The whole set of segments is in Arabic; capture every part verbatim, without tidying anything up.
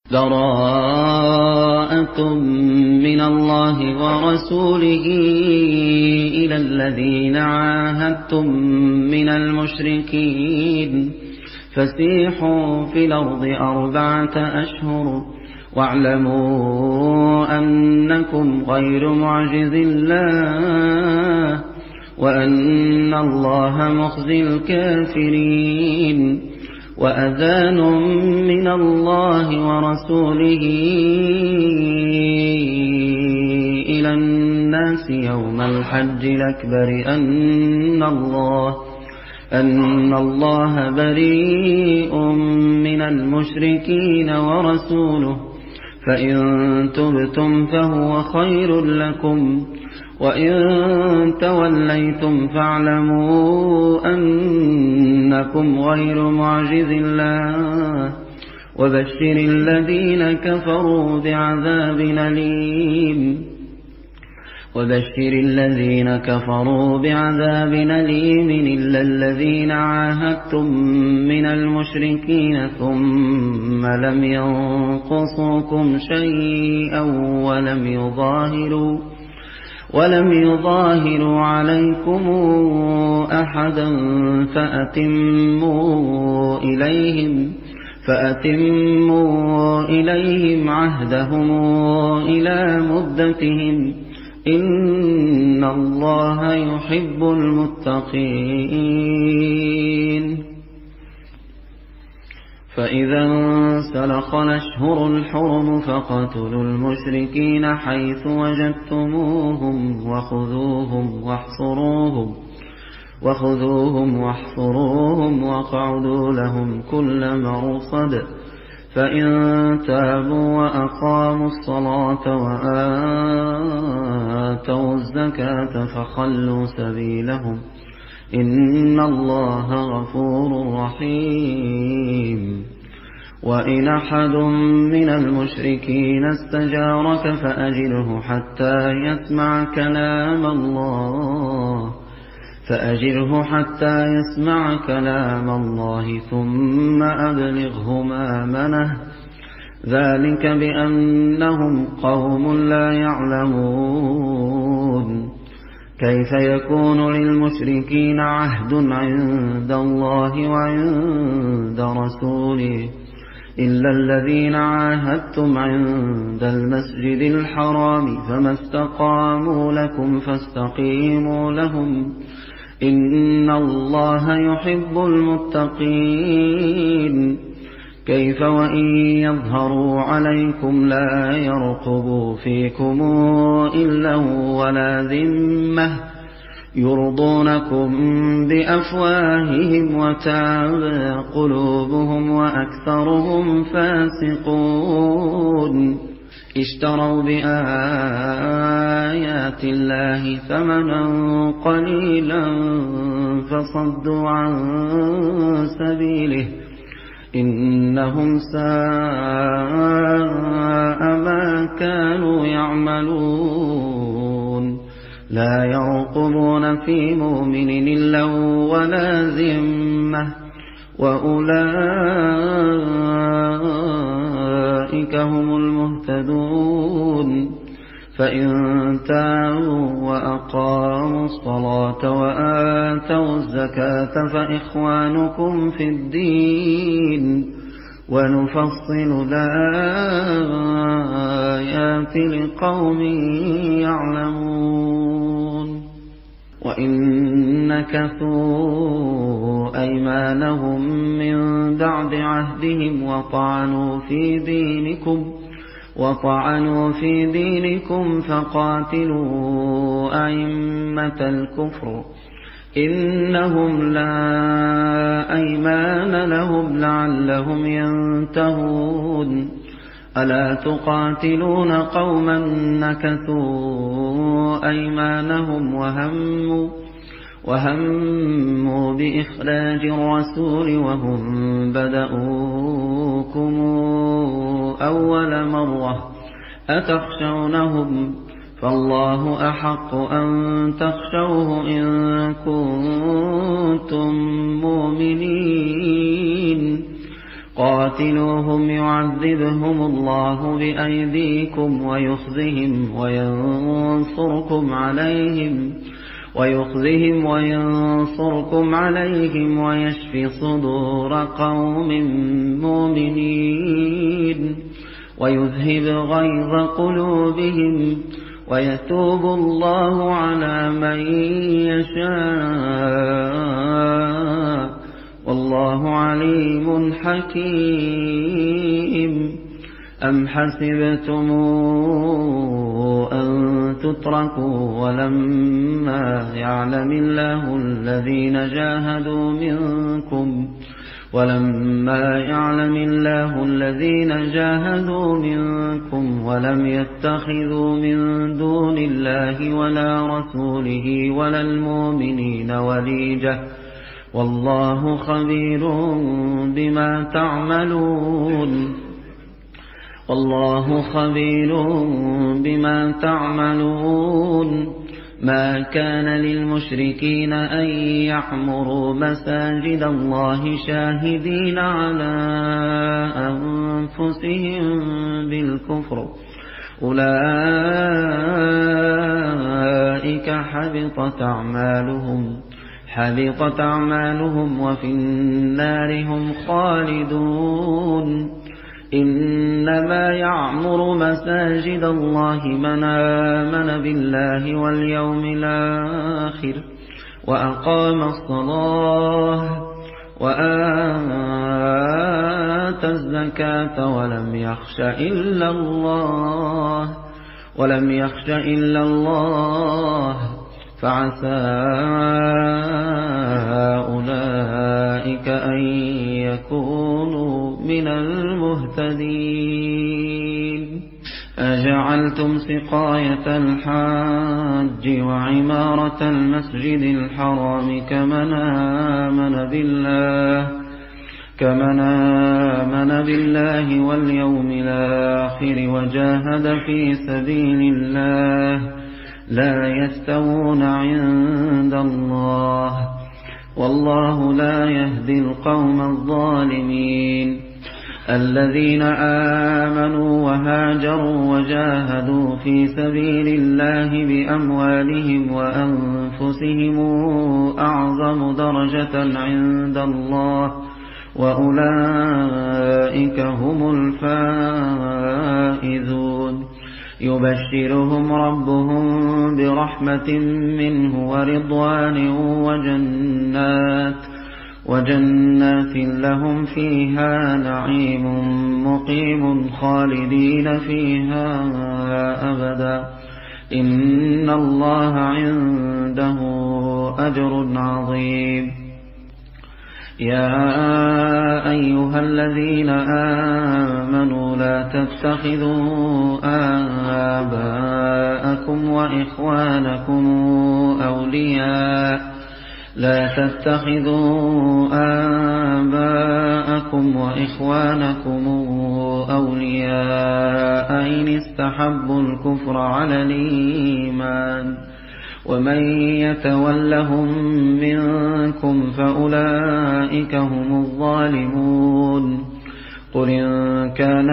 براءة من الله ورسوله إلى الذين عاهدتم من المشركين فسيحوا في الأرض أربعة أشهر واعلموا أنكم غير معجز الله وأن الله مخزي الكافرين وأذان من الله ورسوله إلى الناس يوم الحج الأكبر أن الله أن الله بريء من المشركين ورسوله فإن تبتم فهو خير لكم وإن توليتم فاعلموا أنكم غير معجز الله وبشر الذين كفروا بعذاب أليم وبشر الذين كفروا بعذاب أليم إلا الذين عاهدتم من المشركين ثم لم ينقصوكم شيئا ولم يظاهروا ولم يظاهروا عليكم أحدا فأتموا إليهم فأتموا إليهم عهدهم إلى مدتهم إن الله يحب المتقين. فإذا انسلخ الأشهر الحرم فاقتلوا المشركين حيث وجدتموهم وخذوهم واحصروهم وخذوهم واحصروهم واقعدوا لهم كل مرصد فإن تابوا وأقاموا الصلاة وآتوا الزكاة فخلوا سبيلهم إن الله غفور رحيم. وإن أحد من المشركين استجارك فأجره حتى يسمع كلام الله فأجره حتى يسمع كلام الله ثم أبلغه مأمنه ذلك بأنهم قوم لا يعلمون. كيف يكون للمشركين عهد عند الله وعند رسوله إلا الذين عاهدتم عند المسجد الحرام فما استقاموا لكم فاستقيموا لهم إن الله يحب المتقين. كيف وإن يظهروا عليكم لا يرقبوا فيكم إلا ولا ذمة يرضونكم بأفواههم وتابى قلوبهم وأكثرهم فاسقون. اشتروا بآيات الله ثمنا قليلا فصدوا عن سبيله إنهم ساء ما كانوا يعملون. لا يرقبون في مؤمن إلا ولا ذمة وأولئك هم المهتدون. فإن تابوا وأقاموا الصلاة وآتوا الزكاة فإخوانكم في الدين ونفصل الآيات لقوم يعلمون. وإن نكثوا أيمانهم من بعد عهدهم وطعنوا في دينكم وطعنوا في دينكم فقاتلوا أئمة الكفر إنهم لا أيمان لهم لعلهم ينتهون. ألا تقاتلون قوما نكثوا أيمانهم وهموا وهموا بإخراج الرسول وهم بدؤوكم أول مرة أتخشونهم فالله أحق أن تخشوه إن كنتم مؤمنين. قاتلوهم يعذبهم الله بأيديكم ويخزهم وينصركم عليهم ويخزهم وينصركم عليهم ويشفي صدور قوم مؤمنين ويذهب غيظ قلوبهم ويتوب الله على من يشاء والله عليم حكيم. أم حسبتم أن تتركوا ولما يعلم الله الذين جاهدوا منكم ولما يعلم الله الذين جاهدوا منكم ولم يتخذوا من دون الله ولا رسوله ولا المؤمنين وليجة والله خبير بما تعملون والله خبير بما تعملون. ما كان للمشركين أن يعمروا مساجد الله شاهدين على أنفسهم بالكفر أولئك حبطت أعمالهم حبطت أعمالهم وفي النار هم خالدون. إنما يعمر مساجد الله من آمن بالله واليوم الآخر وأقام الصلاة وآتى الزكاة ولم يخش إلا الله ولم يخش إلا الله فعسى أولئك أن يكونوا من المهتدين. أجعلتم سقاية الحاج وعمارة المسجد الحرام كمن آمن بالله كمن آمن بالله واليوم الآخر وجاهد في سبيل الله لا يستوون عند الله والله لا يهدي القوم الظالمين. الذين آمنوا وهاجروا وجاهدوا في سبيل الله بأموالهم وأنفسهم أعظم درجة عند الله وأولئك هم الفائزون. يبشرهم ربهم برحمة منه ورضوان وجنات وجنات لهم فيها نعيم مقيم خالدين فيها أبدا إن الله عنده أجر عظيم. يا أيها الذين آمنوا لا تتخذوا آباءكم وإخوانكم أولياء لا تتخذوا آباءكم وإخوانكم أولياء إن استحبوا الكفر على الإيمان ومن يتولهم منكم فأولئك هم الظالمون. قل إن كان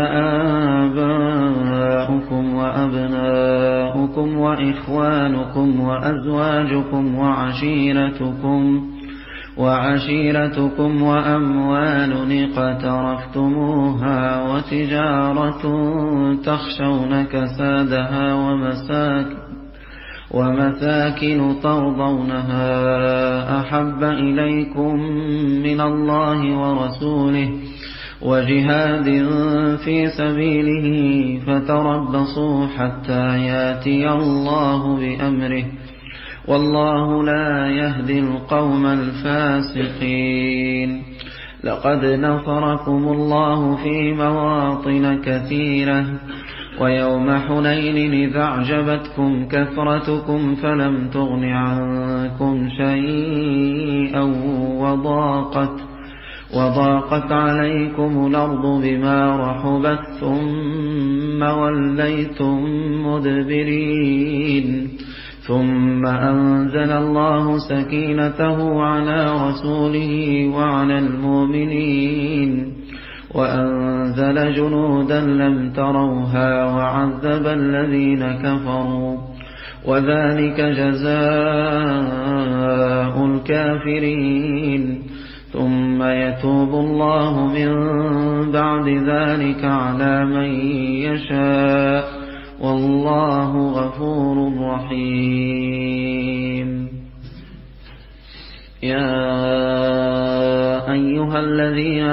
آباؤكم وأبناؤكم وإخوانكم وأزواجكم وعشيرتكم وعشيرتكم وأموال اقترفتموها وتجارة تخشون كسادها ومساكن ومساكن ترضونها أحب إليكم من الله ورسوله وجهاد في سبيله فتربصوا حتى ياتي الله بأمره والله لا يهدي القوم الفاسقين. لقد نصركم الله في مواطن كثيرة ويوم حنين إذا أعجبتكم كثرتكم فلم تغن عنكم شيئا وضاقت وضاقت عليكم الأرض بما رحبت ثم وليتم مدبرين ثم أنزل الله سكينته على رسوله وعلى المؤمنين وأنزل جنودا لم تروها وعذب الذين كفروا وذلك جزاء الكافرين ثم يتوب الله من بعد ذلك على من يشاء والله غفور رحيم. يا أيها الذين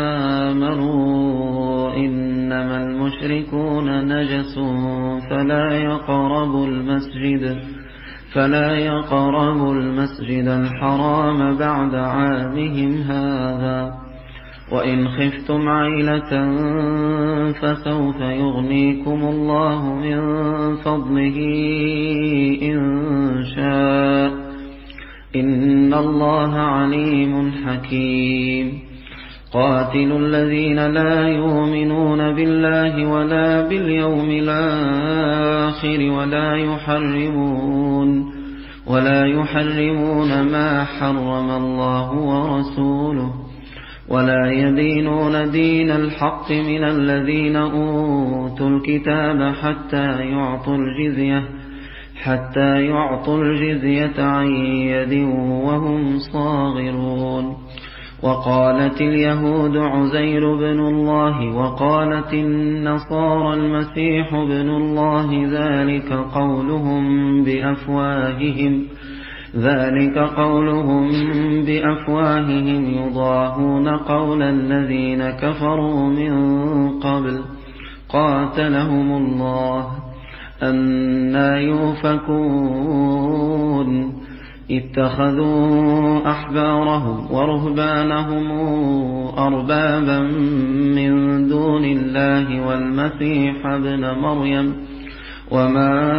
آمنوا إنما المشركون نجس فلا يقربوا المسجد فلا يقربوا المسجد الحرام بعد عامهم هذا وإن خفتم عيلة فسوف يغنيكم الله من فضله إن شاء إن الله عليم حكيم. قاتلوا الذين لا يؤمنون بالله ولا باليوم الآخر ولا يحرمون ولا يحرمون ما حرم الله ورسوله ولا يدينون دين الحق من الذين أوتوا الكتاب حتى يعطوا الجزية حتى يعطوا الجزية عن يد وهم صاغرون. وقالت اليهود عزير بن الله وقالت النصارى المسيح بن الله ذلك قولهم بأفواههم ذلك قولهم بأفواههم يضاهون قول الذين كفروا من قبل قاتلهم الله أنى يؤفكون. اتخذوا أحبارهم ورهبانهم أربابا من دون الله والمسيح ابن مريم وما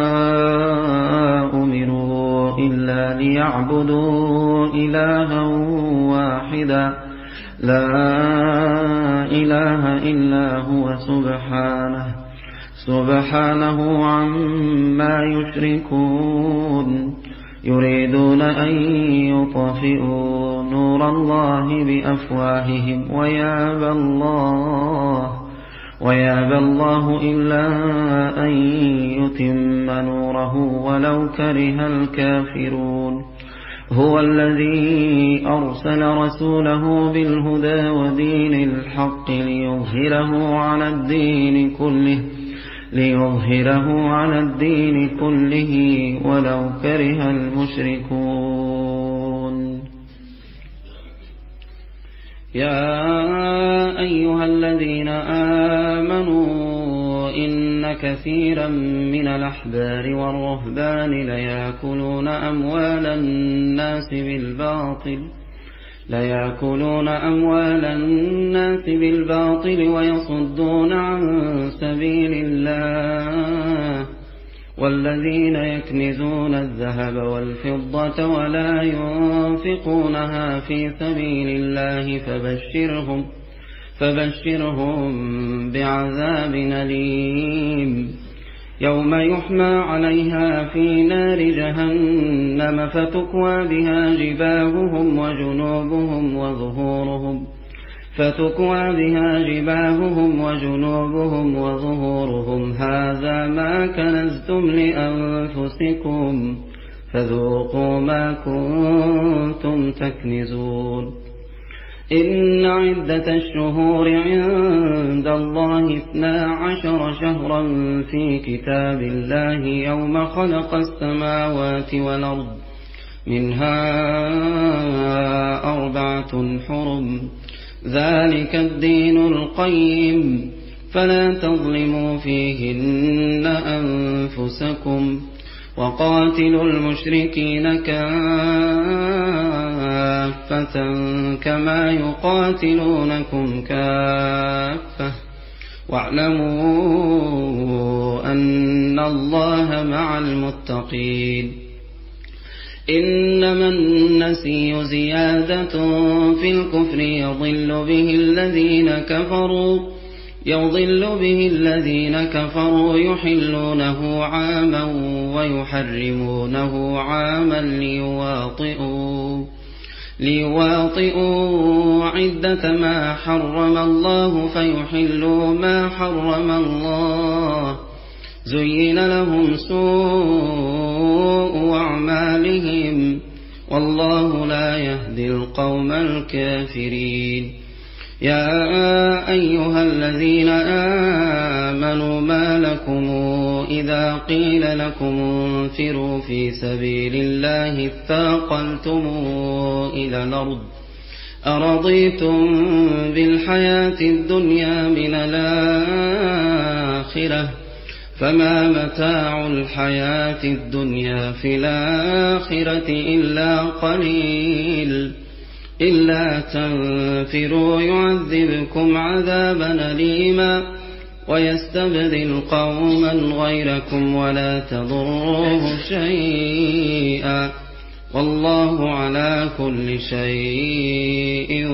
أمروا إلا ليعبدوا إلها واحدا لا إله إلا هو سبحانه سبحانه عما يشركون. يريدون أن يطفئوا نور الله بأفواههم ويابى الله ويابى الله إلا أن يتم نوره ولو كره الكافرون. هو الذي أرسل رسوله بالهدى ودين الحق ليظهره على الدين كله ليظهره على الدين كله ولو كره المشركون. يا أيها الذين آمنوا إن كثيرا من الأحبار والرهبان ليأكلون أموال الناس بالباطل ليأكلون أموال الناس بالباطل ويصدون عن سبيل الله والذين يكنزون الذهب والفضة ولا ينفقونها في سبيل الله فبشرهم فبشرهم بعذاب أليم. يوم يحمى عليها في نار جهنم فتكوى بها جباههم وجنوبهم وظهورهم فتكوى بها جباههم وجنوبهم وظهورهم هذا ما كنزتم لأنفسكم فذوقوا ما كنتم تكنزون. إن عدة الشهور عند الله اثنا عشر شهرا في كتاب الله يوم خلق السماوات والأرض منها أربعة حرم ذلك الدين القيم فلا تظلموا فيهن أنفسكم وقاتلوا المشركين كافة كما يقاتلونكم كافة واعلموا أن الله مع المتقين. إنما النسي زيادة في الكفر يضل به الذين كفروا يضل به الذين كفروا يحلونه عاما ويحرمونه عاما ليواطئوا ليواطئوا عدة ما حرم الله فيحلوا ما حرم الله. زين لهم سوء أعمالهم والله لا يهدي القوم الكافرين. يا أيها الذين آمنوا ما لكم إذا قيل لكم انفروا في سبيل الله اثاقلتم إلى الأرض أرضيتم بالحياة الدنيا من الآخرة فما متاع الحياة الدنيا في الآخرة إلا قليل. إلا تنفروا يعذبكم عذابا أليما ويستبدل قوما غيركم ولا تضروه شيئا والله على كل شيء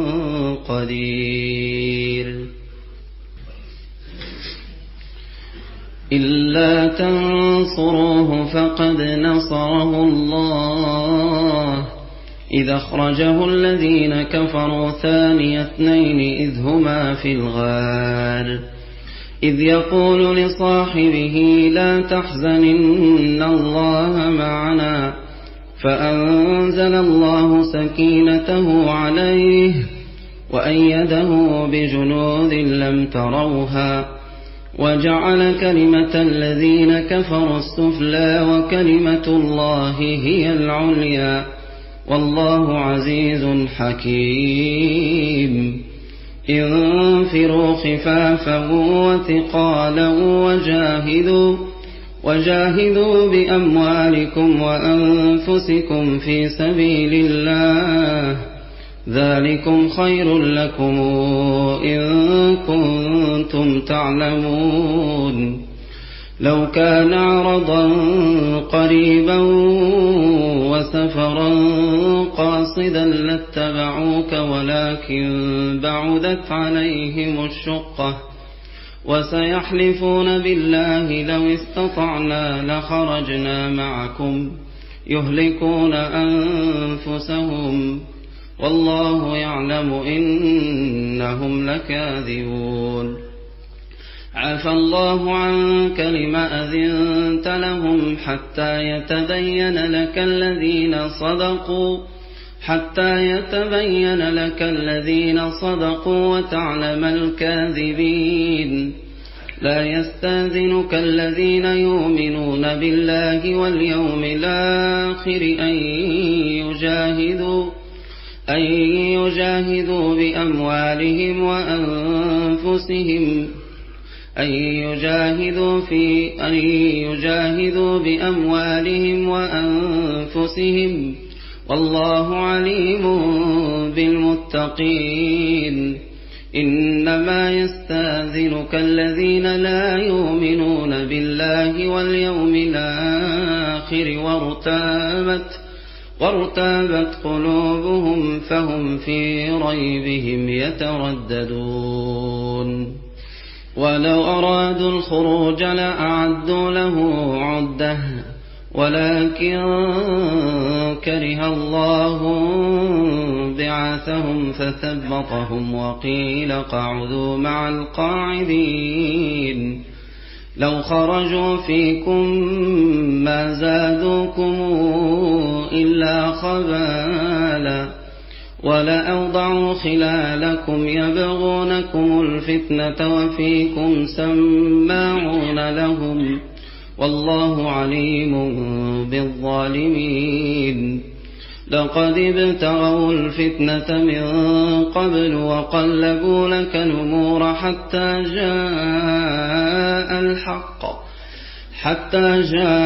قدير. إلا تنصروه فقد نصره الله إذ أخرجه الذين كفروا ثاني اثنين إذ هما في الغار إذ يقول لصاحبه لا تحزن إن الله معنا فأنزل الله سكينته عليه وأيده بجنود لم تروها وجعل كلمة الذين كفروا السفلى وكلمة الله هي العليا والله عزيز حكيم. انفروا خفافا وثقالا وجاهدوا وجاهدوا بأموالكم وأنفسكم في سبيل الله ذلكم خير لكم إن كنتم تعلمون. لو كان عرضا قريبا وسفرا قاصدا لاتبعوك ولكن بعدت عليهم الشقة وسيحلفون بالله لو استطعنا لخرجنا معكم يهلكون أنفسهم والله يعلم إنهم لكاذبون. عفى الله عنك لما أذنت لهم حتى يتبين لك الذين صدقوا حتى يتبين لك الذين صدقوا وتعلم الكاذبين. لا يستأذنك الذين يؤمنون بالله واليوم الآخر أن يجاهدوا أن يجاهدوا بأموالهم وأنفسهم أن يجاهدوا في أن يجاهدوا بأموالهم وأنفسهم والله عليم بالمتقين. إنما يستأذنك الذين لا يؤمنون بالله واليوم الآخر وارتابت وارتابت قلوبهم فهم في ريبهم يترددون. ولو أرادوا الخروج لأعدوا له عدة ولكن كره الله بعاثهم فثبطهم وقيل اقعدوا مع القاعدين. لو خرجوا فيكم ما زادوكم إلا خبالا ولأوضعوا خلالكم يبغونكم الفتنة وفيكم سماعون لهم والله عليم بالظالمين. لقد ابتغوا الفتنة من قبل وقلبوا لك الأمور حتى جاء الحق حتى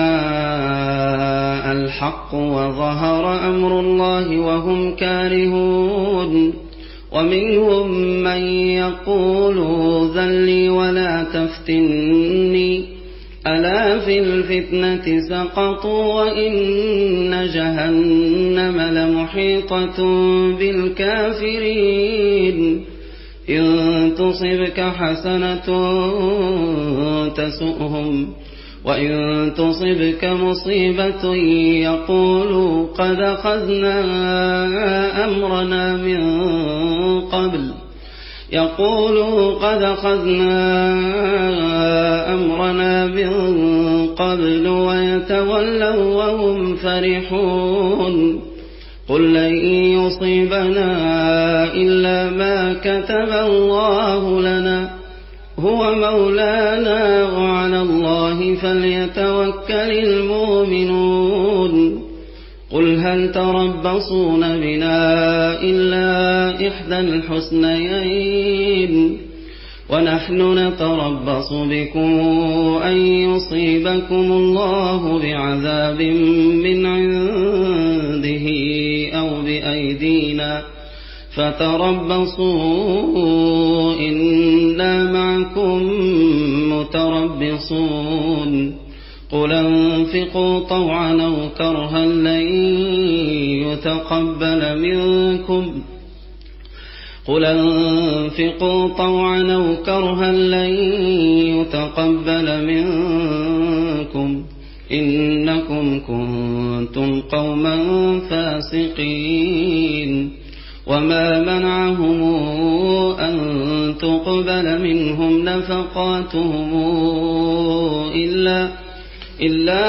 جاء الحق وظهر أمر الله وهم كارهون. ومنهم من يقول ذلي ولا تفتني ألا في الفتنة سقطوا وإن جهنم لمحيطة بالكافرين. إن تصبك حسنة تسؤهم وإن تصبك مصيبة يقولوا قد أخذنا أمرنا من قبل يقولوا قد أخذنا أمرنا من قبل ويتولوا وهم فرحون قل لن يصيبنا إلا ما كتب الله لنا هو مولانا وعلى الله فليتوكل المؤمنون قل هل تربصون بنا إلا إحدى الحسنيين ونحن نتربص بكم أن يصيبكم الله بعذاب من عنده أو بأيدينا فتربصوا إنا معكم متربصون قل انفقوا طوعا أو كرها لن يتقبل منكم قل انفقوا طوعا أو كرها لن يتقبل منكم إنكم كنتم قوما فاسقين وما منعهم أن تقبل منهم نفقاتهم إلا إلا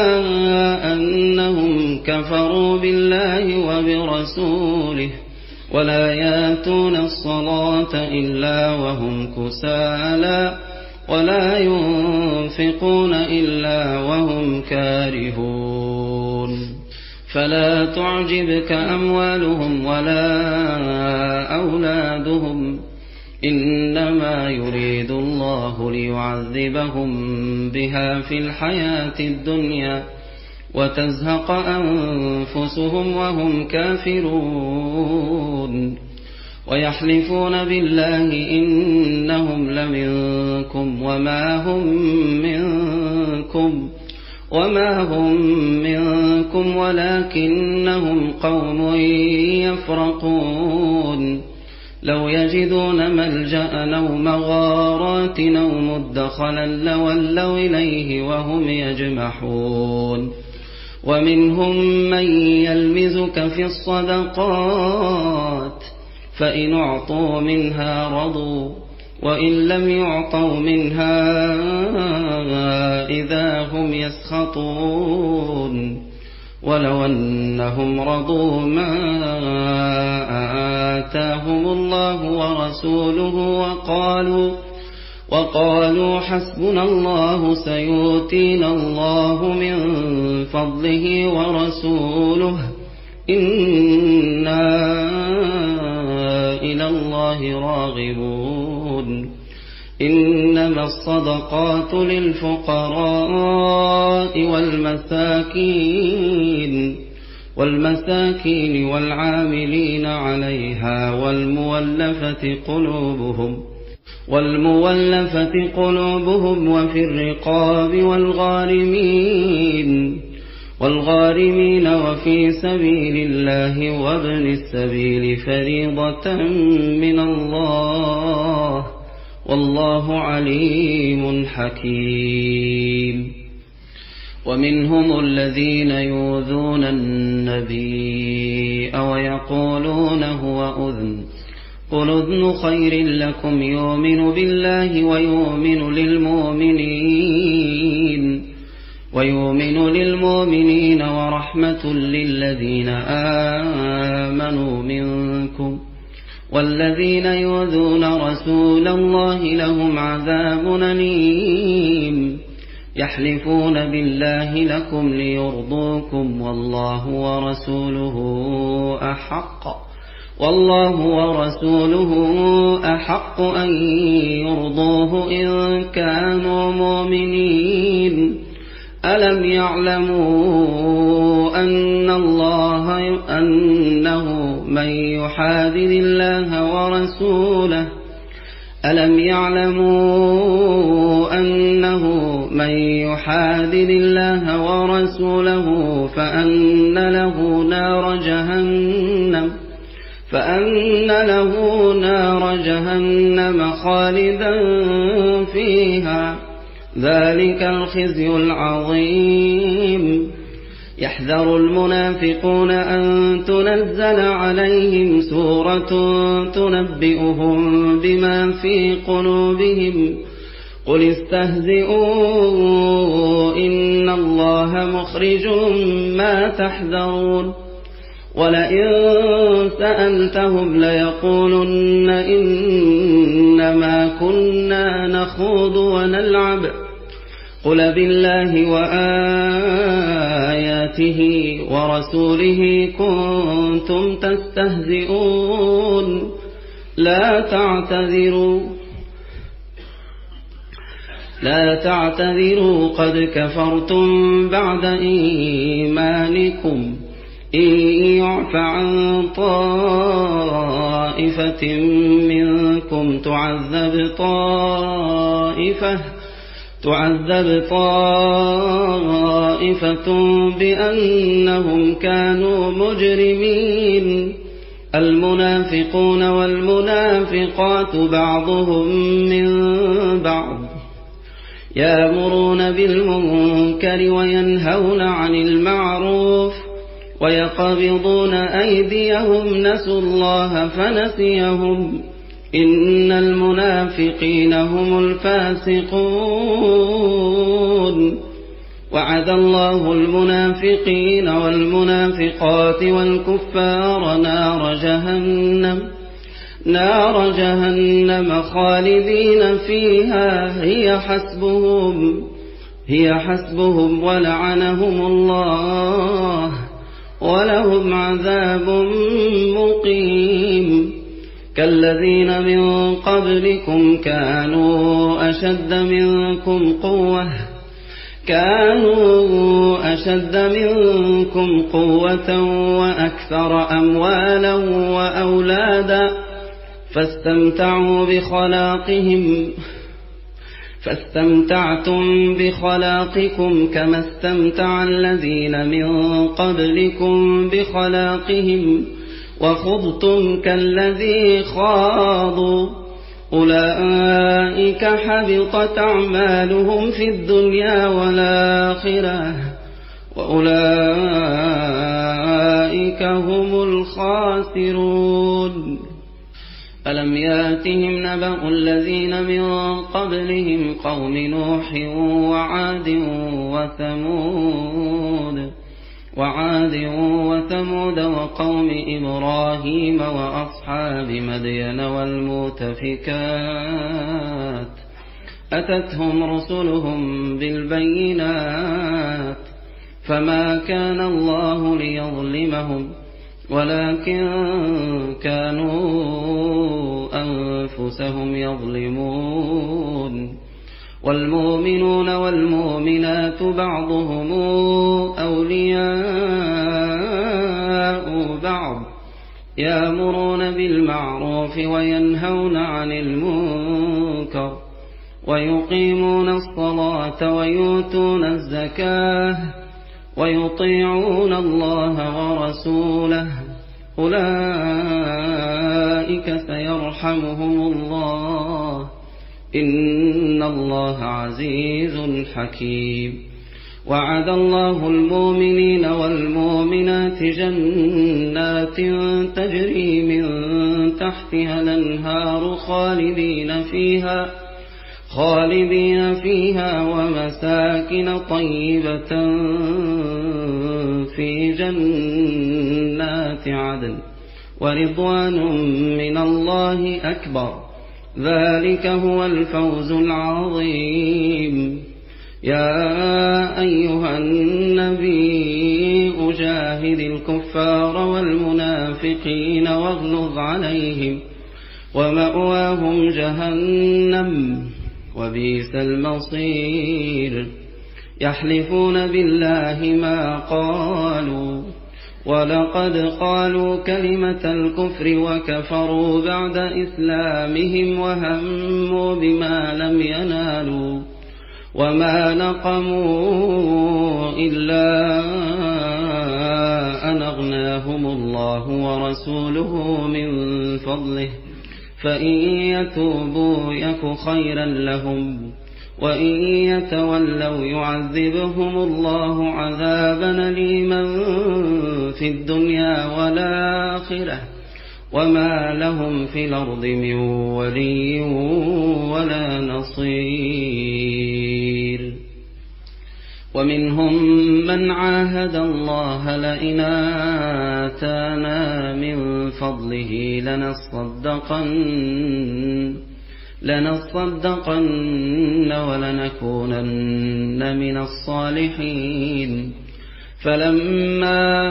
أنهم كفروا بالله وبرسوله ولا ياتون الصلاة إلا وهم كسالى ولا ينفقون إلا وهم كارهون فلا تعجبك أموالهم ولا أولادهم إنما يريد الله ليعذبهم بها في الحياة الدنيا وتزهق أنفسهم وهم كافرون ويحلفون بالله إنهم لمنكم وما هم منكم وما هم منكم ولكنهم قوم يفرقون لو يجدون ملجأ أو مغارات أو مدخلا لولوا إليه وهم يجمحون ومنهم من يلمزك في الصدقات فإن أعطوا منها رضوا وإن لم يعطوا منها إذا هم يسخطون ولو أنهم رضوا ما آتاهم الله ورسوله وقالوا وقالوا حسبنا الله سيؤتينا الله من فضله ورسوله إنا إلى الله راغبون إنما الصدقات للفقراء والمساكين والمساكين والعاملين عليها والمولفة قلوبهم والمولفة قلوبهم وفي الرقاب والغارمين والغارمين وفي سبيل الله وابن السبيل فريضة من الله والله عليم حكيم ومنهم الذين يؤذون النبي ويقولون هو أذن قل أذن خير لكم يؤمن بالله ويؤمن للمؤمنين ويؤمن للمؤمنين ورحمة للذين آمنوا منكم والذين يؤذون رسول الله لهم عذاب أليم يحلفون بالله لكم ليرضوكم والله ورسوله أحق والله ورسوله أحق أن يرضوه إن كانوا مؤمنين ألم يعلموا أن الله أنه من يحادد الله ورسوله ألم يعلموا أنه من يحادد الله ورسوله فأن له نار جهنم فأن له نار جهنم خالدا فيها ذلك الخزي العظيم. يحذر المنافقون أن تنزل عليهم سورة تنبئهم بما في قلوبهم قل استهزئوا إن الله مخرج ما تحذرون ولئن سألتهم ليقولن إنما كنا نخوض ونلعب قل بالله وآياته ورسوله كنتم تستهزئون لا تعتذروا لا تعتذروا قد كفرتم بعد إيمانكم إن يعف عن طائفة منكم تعذب طائفة تعذب طائفة بأنهم كانوا مجرمين. المنافقون والمنافقات بعضهم من بعض يأمرون بالمنكر وينهون عن المعروف ويقبضون أيديهم نسوا الله فنسيهم إن المنافقين هم الفاسقون. وعد الله المنافقين والمنافقات والكفار نار جهنم نار جهنم خالدين فيها هي حسبهم هي حسبهم ولعنهم الله ولهم عذاب مقيم. كالذين من قبلكم كانوا أشد منكم قوة كانوا أشد منكم قوة وأكثر أموالا وأولادا فاستمتعوا بخلاقهم فاستمتعتم بخلاقكم كما استمتع الذين من قبلكم بخلاقهم وخضتم كالذي خاضوا أولئك حبطت أعمالهم في الدنيا والآخرة وأولئك هم الخاسرون. ألم ياتهم نبأ الذين من قبلهم قوم نوح وعاد وثمود وعاد وثمود وقوم إبراهيم وأصحاب مدين والمؤتفكات أتتهم رسلهم بالبينات فما كان الله ليظلمهم ولكن كانوا أنفسهم يظلمون. والمؤمنون والمؤمنات بعضهم أولياء بعض يأمرون بالمعروف وينهون عن المنكر ويقيمون الصلاة ويؤتون الزكاة ويطيعون الله ورسوله أولئك سيرحمهم الله إن الله عزيز حكيم. وعد الله المؤمنين والمؤمنات جنات تجري من تحتها الأنهار خالدين فيها خالدين فيها ومساكن طيبة في جنات عدن ورضوان من الله أكبر ذلك هو الفوز العظيم. يا أيها النبي أجاهد الكفار والمنافقين واغلظ عليهم ومأواهم جهنم وبئس المصير. يحلفون بالله ما قالوا ولقد قالوا كلمة الكفر وكفروا بعد إسلامهم وهموا بما لم ينالوا وما نقموا إلا أن أغناهم الله ورسوله من فضله فإن يتوبوا يك خيرا لهم وإن يتولوا يعذبهم الله عذابا أليما في الدنيا والآخرة وما لهم في الأرض من ولي ولا نصير. ومنهم من عاهد الله لئن آتانا من فضله لنصدقن لنصدقن ولنكونن من الصالحين. فلما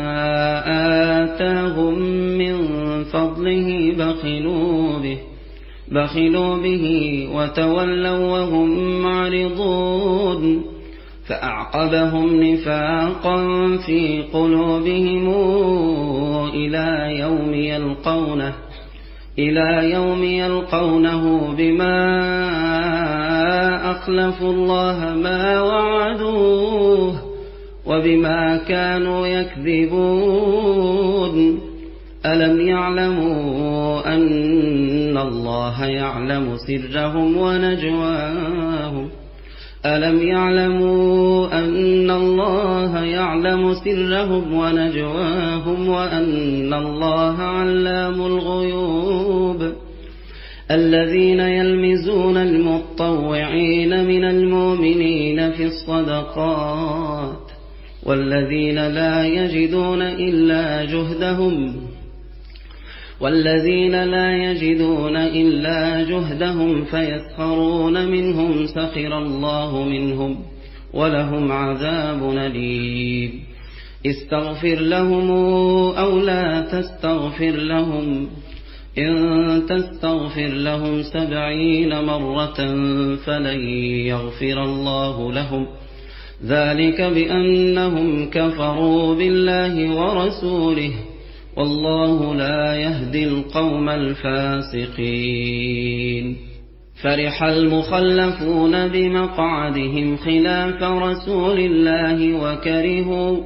آتاهم من فضله بخلوا به بخلوا به وتولوا وهم معرضون فأعقبهم نفاقا في قلوبهم إلى يوم يلقونه إلى يوم يلقونه بما أخلفوا الله ما وعدوه وبما كانوا يكذبون. ألم يعلموا أن الله يعلم سرهم ونجواهم ألم يعلموا أن الله يعلم سرهم ونجواهم وأن الله علام الغيوب. الذين يلمزون المطوعين من المؤمنين في الصدقات والذين لا يجدون إلا جهدهم والذين لا يجدون إلا جهدهم فيسخرون منهم سخر الله منهم ولهم عذاب أليم. استغفر لهم أو لا تستغفر لهم إن تستغفر لهم سبعين مرة فلن يغفر الله لهم ذلك بأنهم كفروا بالله ورسوله والله لا يهدي القوم الفاسقين. فرح المخلفون بمقعدهم خلاف رسول الله وكرهوا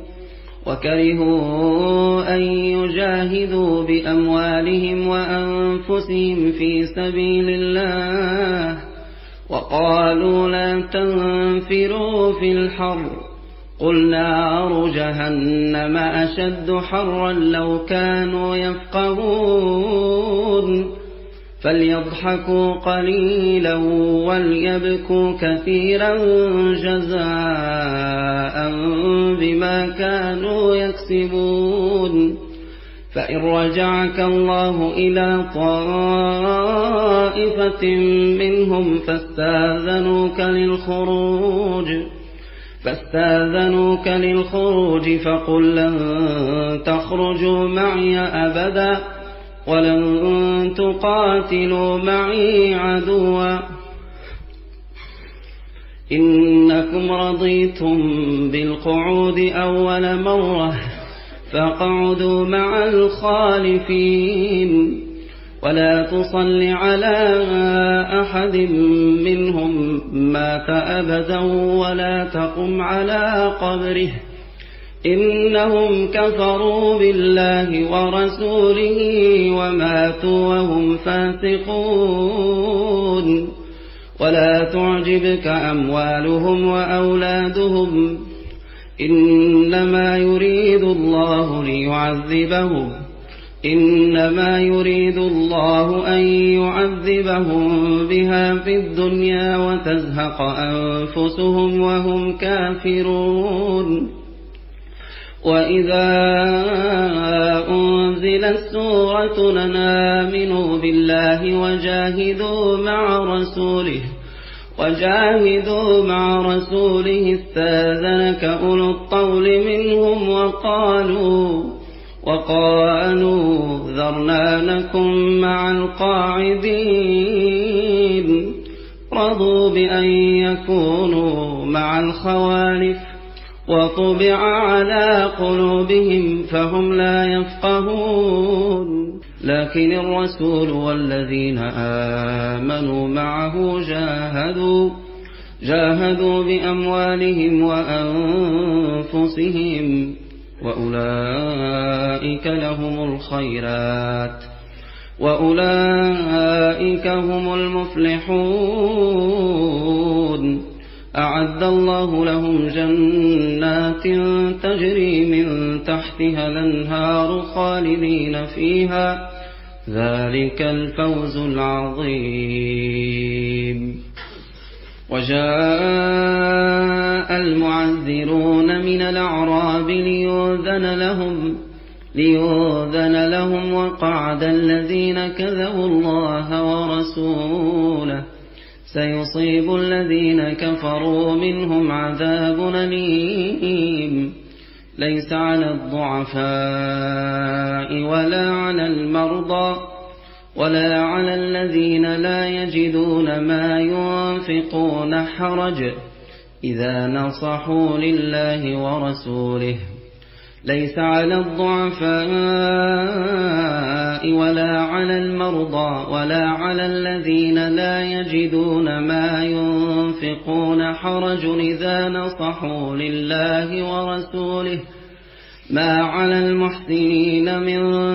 وكرهوا أن يجاهدوا بأموالهم وأنفسهم في سبيل الله وقالوا لا تنفروا في الحر قل نار جهنم أشد حرا لو كانوا يفقهون. فليضحكوا قليلا وليبكوا كثيرا جزاء بما كانوا يكسبون. فإن رجعك الله إلى طائفة منهم فاستاذنوك للخروج فاستاذنوك للخروج فقل لن تخرجوا معي أبدا ولن تقاتلوا معي عدوا إنكم رضيتم بالقعود أول مرة فاقعدوا مع الخالفين ولا تصل على أحد منهم مات أبدا ولا تقم على قبره إنهم كفروا بالله ورسوله وماتوا وهم فاسقون. ولا تعجبك أموالهم وأولادهم إنما يريد الله ليعذبهم إنما يريد الله أن يعذبهم بها في الدنيا وتزهق أنفسهم وهم كافرون. وإذا أنزلت سورة أن آمنوا بالله وجاهدوا مع رسوله وجاهدوا مع رسوله استاذنك أولو الطول منهم وقالوا وقالوا ذرنا نكن مع القاعدين رضوا بأن يكونوا مع الخوالف وطبع على قلوبهم فهم لا يفقهون. لكن الرسول والذين آمنوا معه جاهدوا جاهدوا بأموالهم وأنفسهم وأولئك لهم الخيرات وأولئك هم المفلحون. أعد الله لهم جنات تجري من تحتها الأنهار خالدين فيها ذلك الفوز العظيم. وجاء المعذرون من الأعراب ليؤذن لهم ليؤذن لهم وقعد الذين كذبوا الله ورسوله سيصيب الذين كفروا منهم عذاب أليم. ليس على الضعفاء ولا على المرضى ولا على الذين لا يجدون ما ينفقون حرج إذا نصحوا لله ورسوله. ليس على الضعفاء ولا على المرضى ولا على الذين لا يجدون ما ينفقون حرج إذا نصحوا لله ورسوله ما على المحسنين من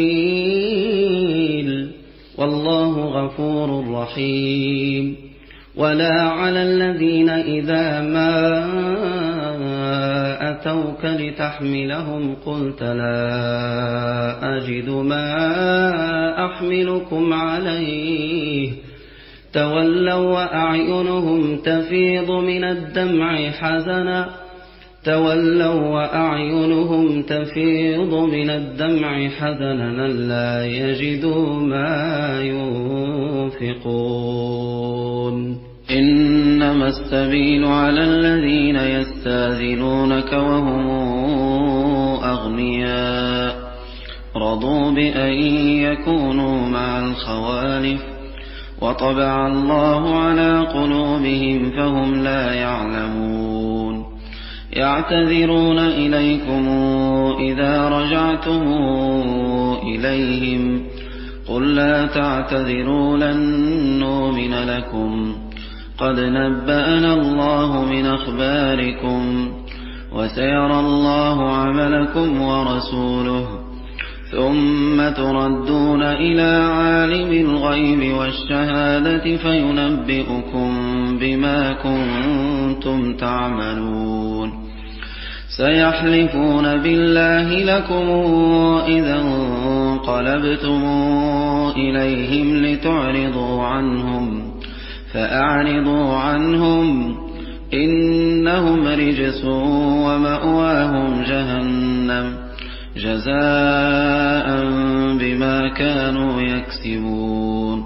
سبيل والله غفور رحيم. ولا على الذين إذا ما أتوك لتحملهم قلت لا أجد ما أحملكم عليه تولوا وأعينهم تفيض من الدمع حزنا تولوا وأعينهم تفيض من الدمع حزنا لا يجدوا ما ينفقون. إنما السبيل على الذين يستاذنونك وهم أغنياء رضوا بأن يكونوا مع الخوالف وطبع الله على قلوبهم فهم لا يعلمون. يعتذرون إليكم إذا رجعتم إليهم قل لا تعتذروا لن نؤمن لكم قد نبأنا الله من أخباركم وسيرى الله عملكم ورسوله ثم تردون إلى عالم الغيب والشهادة فينبئكم بما كنتم تعملون. سيحلفون بالله لكم إذا انقلبتم إليهم لتعرضوا عنهم فأعرضوا عنهم إنهم رجس ومأواهم جهنم جزاء بما كانوا يكسبون.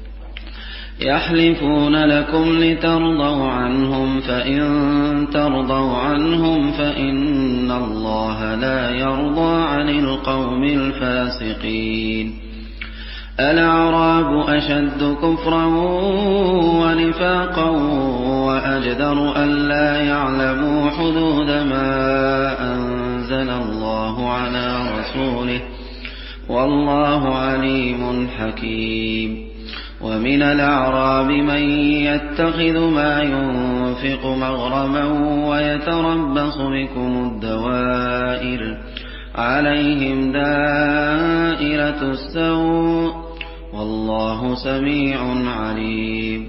يحلفون لكم لترضوا عنهم فإن ترضوا عنهم فإن الله لا يرضى عن القوم الفاسقين. الأعراب أشد كفرا ونفاقا وأجدر ألا يعلموا حدود ما أنزل الله على رسوله والله عليم حكيم. ومن الأعراب من يتخذ ما ينفق مغرما ويتربص بكم الدوائر عليهم دائرة السوء والله سميع عليم.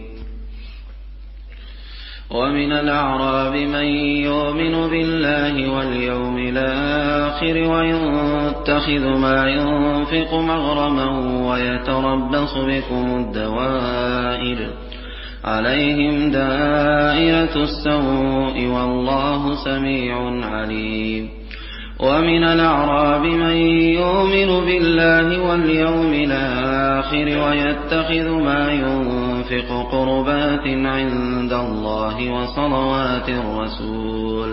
ومن الأعراب من يؤمن بالله واليوم الآخر ويتخذ ما ينفق مغرما ويتربص بكم الدوائر عليهم دائرة السوء والله سميع عليم. ومن الأعراب من يؤمن بالله واليوم الآخر ويتخذ ما ينفق قربات عند الله وصلوات الرسول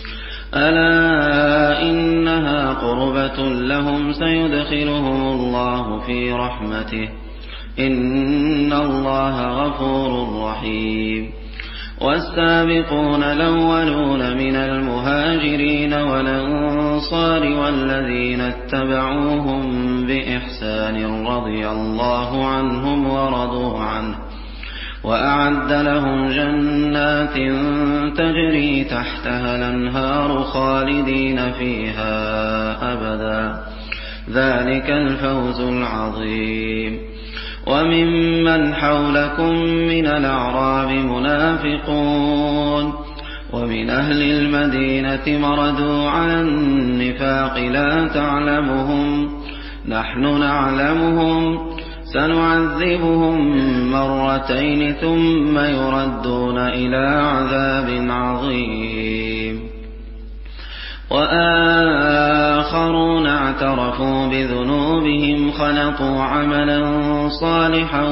ألا إنها قربة لهم سيدخلهم الله في رحمته إن الله غفور رحيم. والسابقون الأولون من المهاجرين والأنصار والذين اتبعوهم بإحسان رضي الله عنهم ورضوا عنه وأعد لهم جنات تجري تحتها الأنهار خالدين فيها أبدا ذلك الفوز العظيم. وممن حولكم من الأعراب منافقون المنافقون ومن أهل المدينة مردوا على النفاق لا تعلمهم نحن نعلمهم سنعذبهم مرتين ثم يردون إلى عذاب عظيم وآخرون اعترفوا بذنوبهم خلطوا عملا صالحا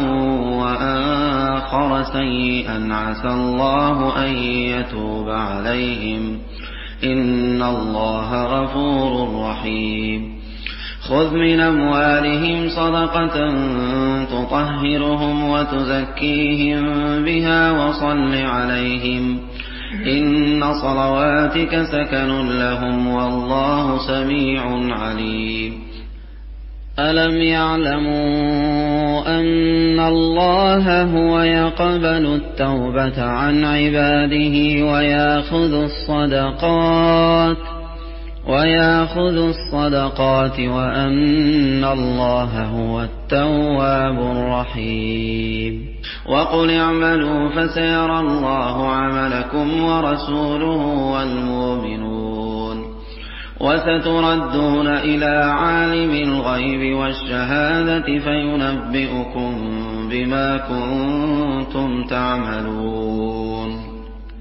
وآخر سيئا عسى الله أن يتوب عليهم إن الله غفور رحيم خذ من أموالهم صدقة تطهرهم وتزكيهم بها وصل عليهم إن صلواتك سكن لهم والله سميع عليم ألم يعلموا أن الله هو يقبل التوبة عن عباده ويأخذ الصدقات ويأخذ الصدقات وأن الله هو التواب الرحيم وقل اعملوا فسيرى الله عملكم ورسوله والمؤمنون وستردون إلى عالم الغيب والشهادة فينبئكم بما كنتم تعملون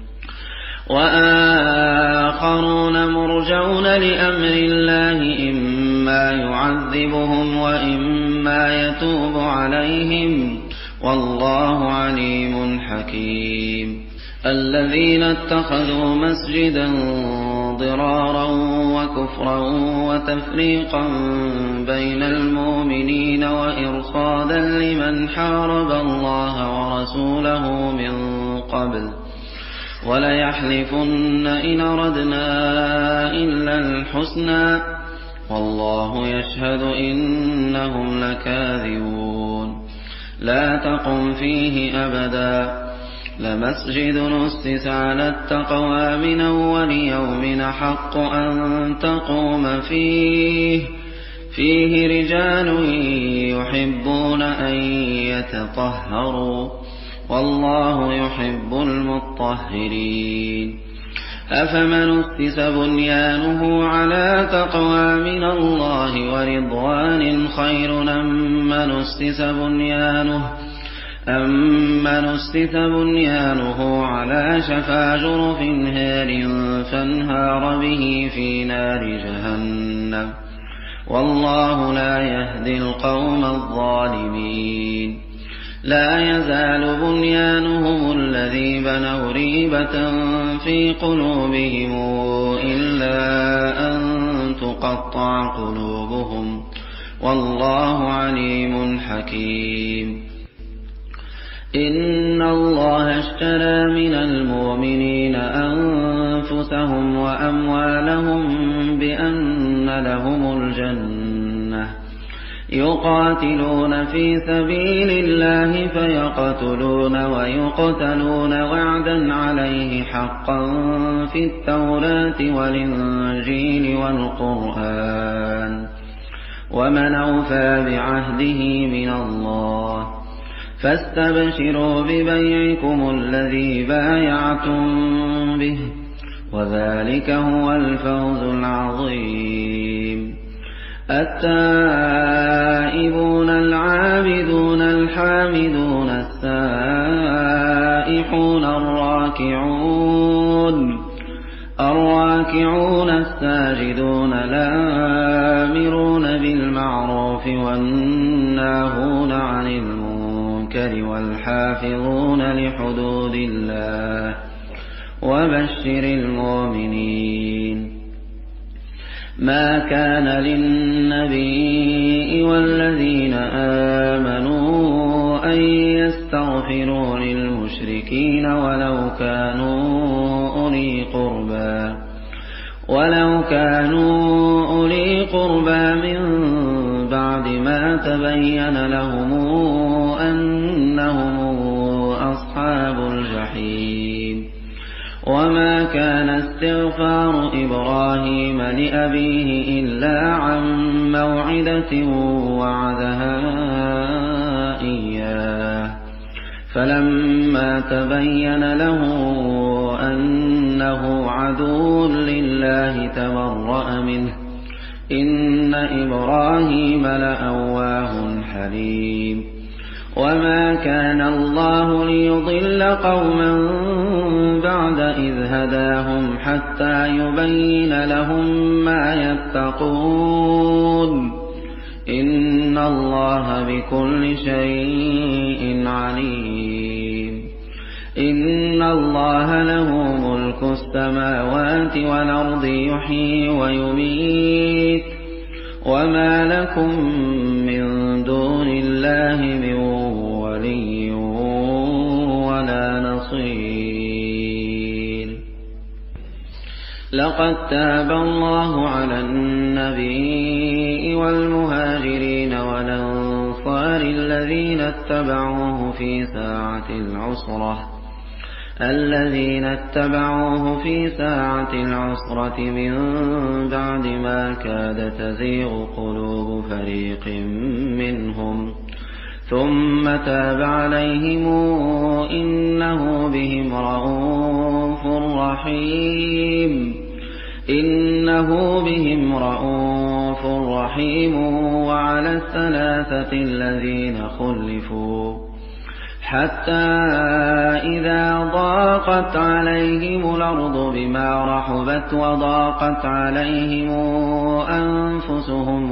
وآخرون مرجون لأمر الله إما يعذبهم وإما يتوب عليهم والله عليم حكيم الذين اتخذوا مسجدا ضرارا وكفرا وتفريقا بين المؤمنين وإرصادا لمن حارب الله ورسوله من قبل وليحلفن إن أردنا إلا الحسنى والله يشهد إنهم لكاذبون لا تقم فيه أبدا لمسجد أسس على التقوى من أول يوم حق أن تقوم فيه فيه رجال يحبون أن يتطهروا والله يحب المطهرين أفمن أسس بنيانه على تقوى من الله ورضوان خير أم من أسس بنيانه أمن أسس بنيانه على شفا جرف هار فانهار به في نار جهنم والله لا يهدي القوم الظالمين لا يزال بنيانهم الذي بنوا ريبة في قلوبهم إلا أن تقطع قلوبهم والله عليم حكيم إن الله اشترى من المؤمنين أنفسهم وأموالهم بأن لهم الجنة يقاتلون في سبيل الله فيقتلون ويقتلون وعدا عليه حقا في التوراة والإنجيل والقرآن ومن أوفى بعهده من الله فاستبشروا ببيعكم الذي بايعتم به وذلك هو الفوز العظيم التائبون العابدون الحامدون السائحون الراكعون الراكعون الساجدون الآمرون بالمعروف والناهون عن المنكر والحافظون لحدود الله وبشر المؤمنين ما كان للنبي والذين آمنوا أن يستغفروا للمشركين ولو كانوا أولي قربى ولو كانوا أولي قربى من بعد ما تبين لهم أنهم أصحاب الجحيم وما كان استغفار إبراهيم لأبيه إلا عن موعدة وعدها إياه فلما تبين له أنه عدو لله تبرأ منه إن إبراهيم لأواه حليم وما كان الله ليضل قوما بعد إذ هداهم حتى يبين لهم ما يتقون إن الله بكل شيء عليم إن الله له ملك السماوات والأرض يحيي ويميت وما لكم من دون الله من ولي ولا نصير لقد تاب الله على النبي والمهاجرين والأنصار الذين اتبعوه في ساعة العسرة الذين اتبعوه في ساعة العسرة من بعد ما كاد تزيغ قلوب فريق منهم ثم تاب عليهم إنه بهم رءوف رحيم إنه بهم رءوف رحيم وعلى الثلاثة الذين خلفوا حتى إذا ضاقت عليهم الأرض بما رحبت وضاقت عليهم أنفسهم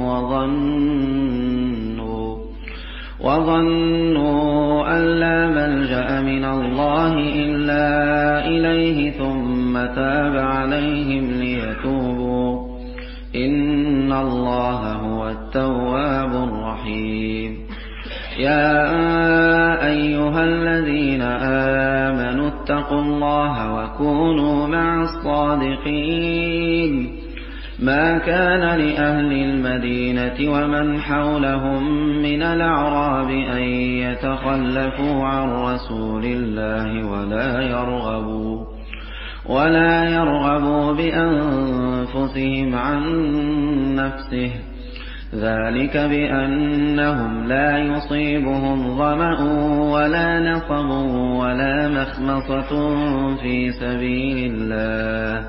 وظنوا وظنوا أن لا ملجأ من الله إلا إليه ثم تاب عليهم ليتوبوا إن الله هو التواب الرحيم يا أيها الذين آمنوا اتقوا الله وكونوا مع الصادقين ما كان لأهل المدينة ومن حولهم من الأعراب أن يتخلفوا عن رسول الله ولا يرغبوا ولا يرغبوا بأنفسهم عن نفسه ذلك بأنهم لا يصيبهم ظمأ ولا نصب ولا مخمصة في سبيل الله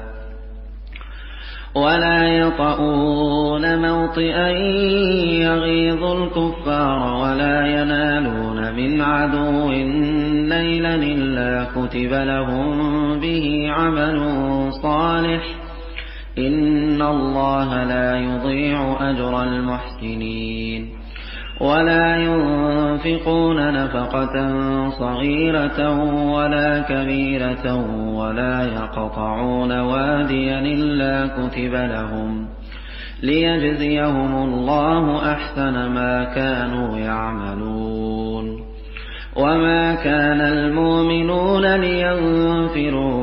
ولا يطؤون موطئا يغيظ الكفار ولا ينالون من عدو نيلا إلا كتب لهم به عمل صالح إن الله لا يضيع أجر المحسنين ولا ينفقون نفقة صغيرة ولا كبيرة ولا يقطعون واديا إلا كتب لهم ليجزيهم الله أحسن ما كانوا يعملون وما كان المؤمنون لينفروا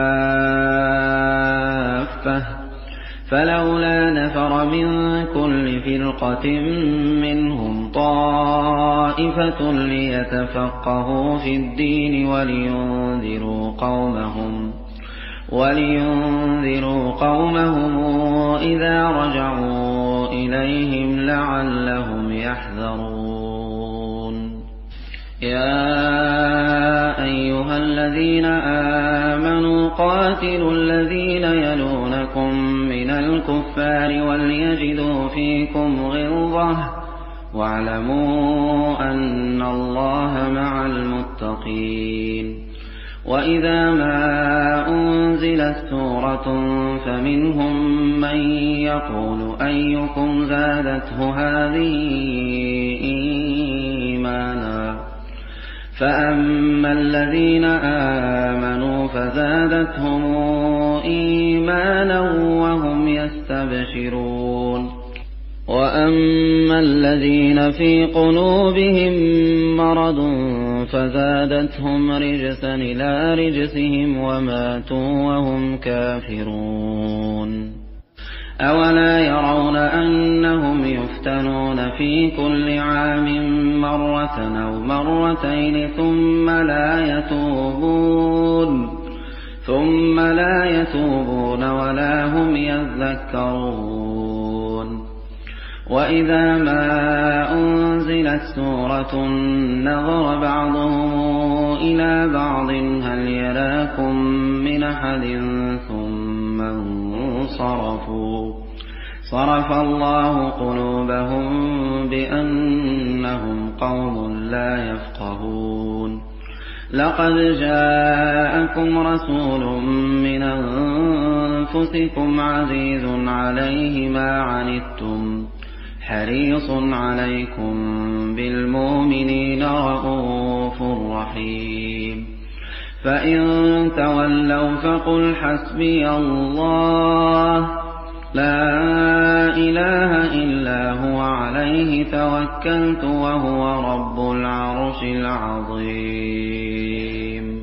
كافة فلولا نفر من كل فرقة منهم طائفة ليتفقهوا في الدين ولينذروا قومهم ولينذروا قومهم إذا رجعوا إليهم لعلهم يحذرون يا أيها الذين آمنوا قاتلوا الذين يلونكم من الكفار وليجدوا فيكم غلظة واعلموا أن الله مع المتقين وإذا ما أنزلت سورة فمنهم من يقول أيكم زادته هذه إيمانا فأما الذين آمنوا فزادتهم إيمانا وهم يستبشرون وأما الذين في قلوبهم مرض فزادتهم رجسا إلى رجسهم وماتوا وهم كافرون أولا يرون أنهم يفتنون في كل عام مرة أو مرتين ثم لا يتوبون ثم لا يتوبون ولا هم يذكرون وإذا ما أنزلت سورة نظر بعضهم إلى بعض هل يراكم من أحد ثم انصرفوا صرف الله قلوبهم بأنهم قوم لا يفقهون لقد جاءكم رسول من أنفسكم عزيز عليه ما عنتم حريص عليكم بالمؤمنين رءوف رحيم فإن تولوا فقل حسبي الله لا إله إلا هو عليه توكلت وهو رب العرش العظيم